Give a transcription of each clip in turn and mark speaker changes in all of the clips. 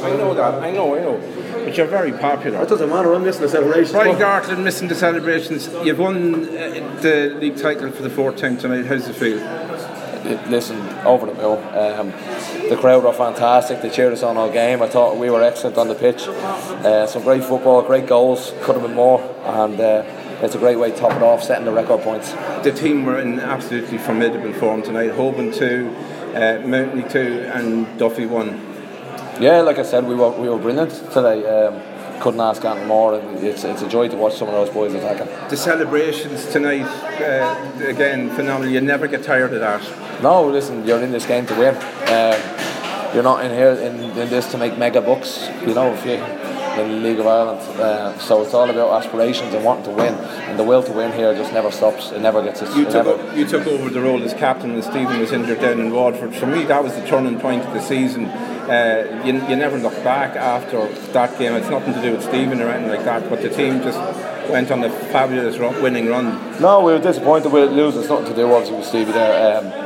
Speaker 1: I know that. I know. But you're very popular.
Speaker 2: It doesn't matter, I'm missing the celebration.
Speaker 1: Brian Gartland missing the celebrations. You've won the league title for the 4th time tonight. How's it feel?
Speaker 3: Listen, over the moon. The crowd were fantastic. They cheered us on all game. I thought we were excellent on the pitch. Some great football, great goals. Could have been more. And it's a great way to top it off, setting the record points.
Speaker 1: The team were in absolutely formidable form tonight. Hoban 2, Mountney 2 and Duffy 1.
Speaker 3: Yeah, like I said, we were brilliant today. Couldn't ask anything more, and it's a joy to watch some of those boys attacking.
Speaker 1: The celebrations tonight, again, phenomenal. You never get tired of that.
Speaker 3: No, listen, you're in this game to win. You're not in here in this to make mega bucks, you know, if you in the League of Ireland. So it's all about aspirations and wanting to win, and the will to win here just never stops. It never gets.
Speaker 1: You took over the role as captain when Stephen was injured down in Waterford. For me, that was the turning point of the season. You never look back after that game. It's nothing to do with Stephen or anything like that, but the team just went on a fabulous winning run.
Speaker 3: No, we were disappointed with losing. It's nothing to do obviously with Stevie there.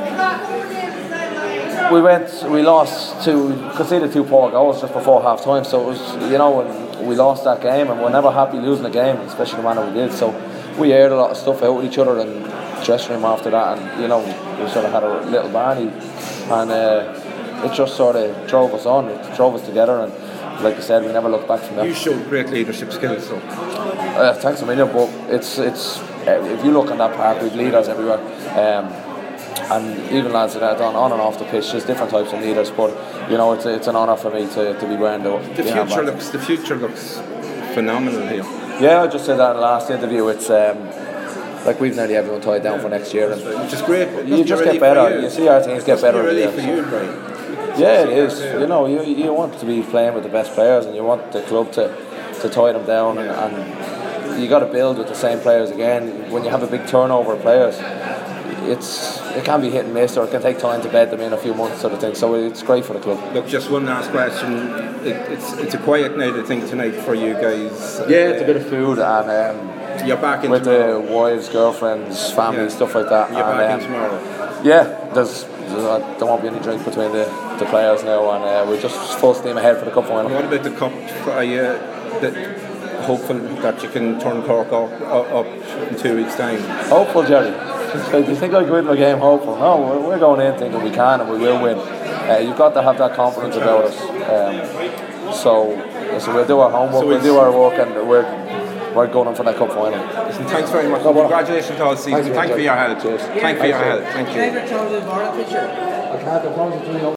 Speaker 3: We lost conceded 2 poor goals just before half time, so it was, you know, we lost that game, and we're never happy losing a game, especially the manner we did. So we aired a lot of stuff out with each other and dressing room after that, and you know, we sort of had a little barney, and it just sort of drove us on. It drove us together, and like I said, we never looked back from that.
Speaker 1: You showed great leadership skills, though.
Speaker 3: Thanks a million, but it's if you look on that park, we've leaders everywhere. And even lads that are on and off the pitch, there's different types of leaders. But you know, it's an honour for me to be wearing
Speaker 1: the future looks phenomenal here.
Speaker 3: Yeah, I just said that in the last interview. It's like we've nearly everyone tied down for next year, and
Speaker 1: which is great.
Speaker 3: You just get better. You see our things get better.
Speaker 1: Really for you, right?
Speaker 3: Yeah, it is. You know, you want to be playing with the best players, and you want the club to tie them down, and you got to build with the same players again. When you have a big turnover of players, it can be hit and miss, or it can take time to bed them in a few months, sort of thing. So it's great for the club.
Speaker 1: Look, just one last question. It's a quiet night, I think, tonight for you guys.
Speaker 3: Yeah, it's a bit of food, and
Speaker 1: you're back in
Speaker 3: with
Speaker 1: tomorrow.
Speaker 3: the wives, girlfriends, family, stuff like that.
Speaker 1: You're back in tomorrow.
Speaker 3: Yeah, there won't be any drink between the players now, and we're just full steam ahead for the cup final.
Speaker 1: What about the cup? Are you hopeful that you can turn Cork up in 2 weeks' time?
Speaker 3: Hopeful, Jerry. Do you think I go into a game hopeful? No, we're going in thinking we can and we will win. You've got to have that confidence about us. So we'll do our homework, we'll do our work, and we're going for that cup final.
Speaker 1: Listen, thanks very much. Congratulations all season. Thanks for your help.
Speaker 3: Cheers.
Speaker 1: Thank you for your help. Thank you.
Speaker 4: Favourite Charles Barra picture?
Speaker 3: I can't.